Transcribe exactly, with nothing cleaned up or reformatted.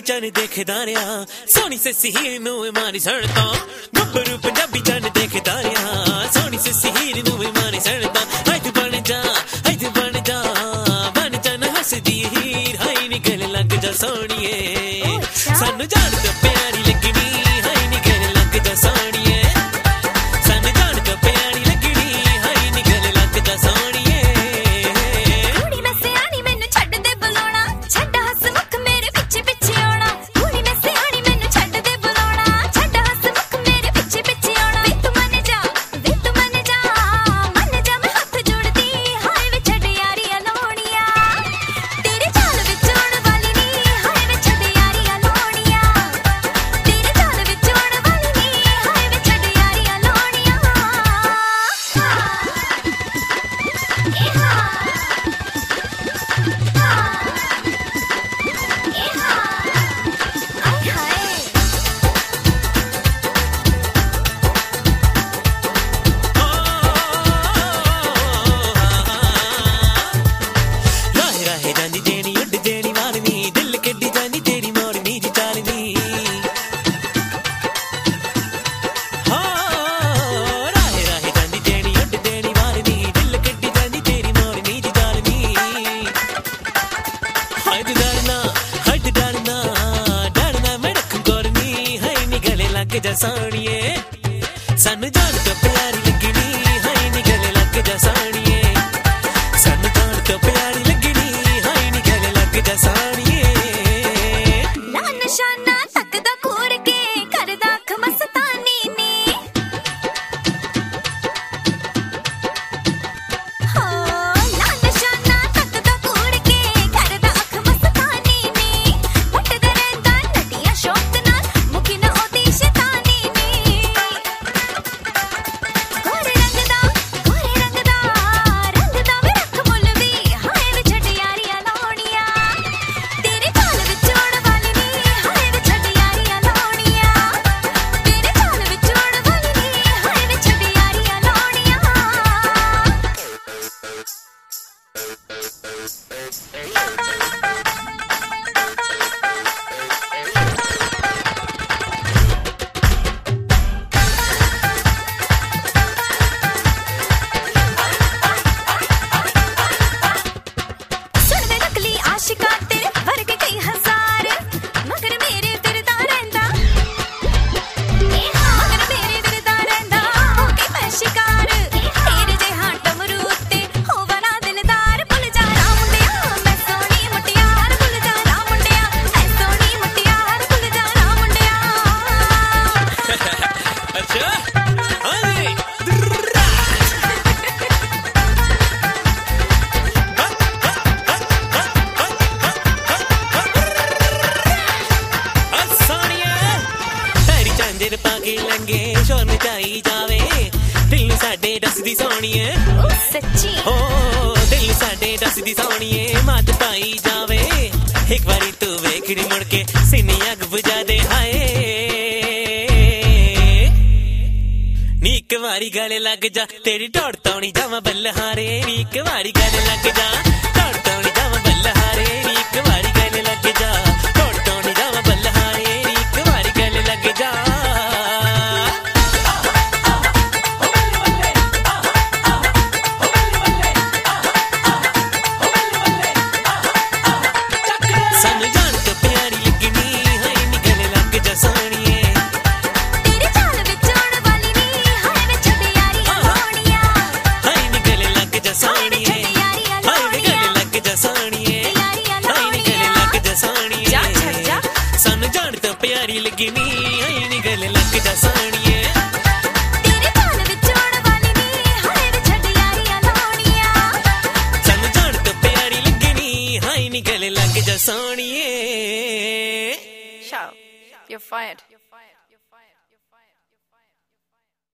चन देखदा रहा सोनी से हीर नूं मारी सड़ता गब्बरू पंजाबी चन देखदा रहा सोनी से हीर नूं मारी सड़ता हाय तू बन जा हाय तू बन जा बन जा ना हसदी हीर हाय नी गले लग जा सोनिए सानू जान तो प्यारी लगनी हाय नी गले लग जा सोनिए सानू जान तो प्यारी लगनी हाय नी गले लग जा सोनिए कुड़ी मैं सियाणी मैनू छड्ड दे बुलाउणा छड्ड हस मुख मेरे पिछे पिछे आउणा कुड़ी मैं सियाणी मैनू छड्ड दे बुलाउणा छड्ड हस मुख मेरे पिछे पिछे आउणा वे तू मन जा वे तू मन जा मन जा मैं हाथ जोड़दी हाय वे छड्ड यारियां लाउणियां तेरे चाल विच आउण वाली नी हाय वे छड्ड यारियां लाउणियां तेरे चाल विच आउण वाली नी हाय वे छड्ड यारियां लाउणियां ए हां राहे राहे जानी जेनी उड जेनी मारनी दिल कड्डी जानी तेरी मोरनी जी चालनी हाँ राहे राहे जानी जेनी उड जेनी मारनी दिल कड्डी जानी तेरी मोरनी जी चालनी हाय तू डरना हाय तू डरना डरना मैं रखूं गोरनी हाय नी गले लग जा सोनिए सानू जान तो प्यारी लगनी हाय नी गले लग जा सोनिए सानू जान तो प्यारी लगनी हाय नी गले लग जा सोनिए ना निशाना तकदा घूर के करदा अख मस्तानी नी हो ना निशाना तकदा घूर के करदा अख मस्तानी नी पटदा रहंदा नटिया शौक नाल मुकी ना ओदी शैतानी नी गोरे रंग दा गोरे रंग दा रंग दा वे रख मुल वी हाय वे छड्ड यारियां लाउणियां तेरे चाल विच आउण वाली नी हाय वे छड्ड यारियां लाउणियां तेरे चाल विच आउण वाली नी हाय वे छड्ड यारियां लाउणियां सुन वे नकली आशिका तेरे वर्गे कई हजार मगर मेरे फिरदा रहंदा मगर मेरे फिरदा रहंदा हो के मैं शिकार तेरे जिहा टमरू ते होवा ना दिलदार भुल जा ना मुंडिया मैं सोहणी मुटियार भुल जा ना मुंडिया मैं सोहणी मुटियार भुल जा ना मुंडिया अच्छा हाय चांदर पाके लंगे शोर मचाई जावे दिल साडे दसदी सोनिए ओ सच्ची ओ दिल साडे दसदी सोनिए मत पाई जावे एक बारी तू वेखड़ी मुड़ के सीने अग बुझा दे हाय नी एक बारी गले लग जा तेरी दौड़ तौनी जावा बल्हारे नी एक बारी गले लग जा दौड़ तौनी जावा बल्हारे नी एक बारी गले लग जा दौड़ तौनी जावा बल्हारे नी एक बारी गले लग जा सानू जान तो प्यारी लगनी हाय नी गले लग जा सोनिए तेरे चाल विच आउण वाली नी हाय वे छड्ड यारियां लाउणियां हाय नी गले लग जा सोनिए यारियां हाय नी गले लग जा सोनिए यारियां हाय नी गले लग जा सोनिए जा छड़ जा सानू जान तो प्यारी लगनी हाय नी गले लग जा सोनिए तेरे चाल विच आउण वाली नी हाय वे छड्ड यारियां लाउणियां सानू जान तो प्यारी लगनी हाय नी गले लग जा सोनिए Ciao. You're fired.